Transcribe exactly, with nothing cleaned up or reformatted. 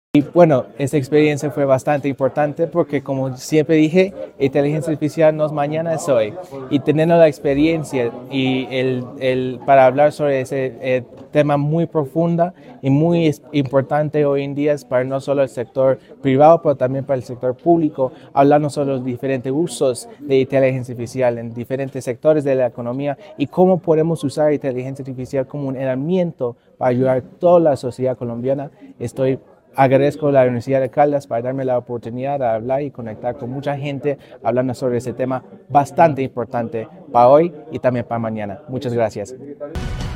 Y bueno, esta experiencia fue bastante importante porque, como siempre dije, inteligencia artificial no es mañana, es hoy. Y teniendo la experiencia y el, el, para hablar sobre ese eh, tema muy profunda y muy importante hoy en día es para no solo el sector privado, pero también para el sector público, hablando sobre los diferentes usos de inteligencia artificial en diferentes sectores de la economía y cómo podemos usar inteligencia artificial como un herramienta para ayudar a toda la sociedad colombiana. Estoy Agradezco a la Universidad de Caldas para darme la oportunidad de hablar y conectar con mucha gente hablando sobre ese tema bastante importante para hoy y también para mañana. Muchas gracias.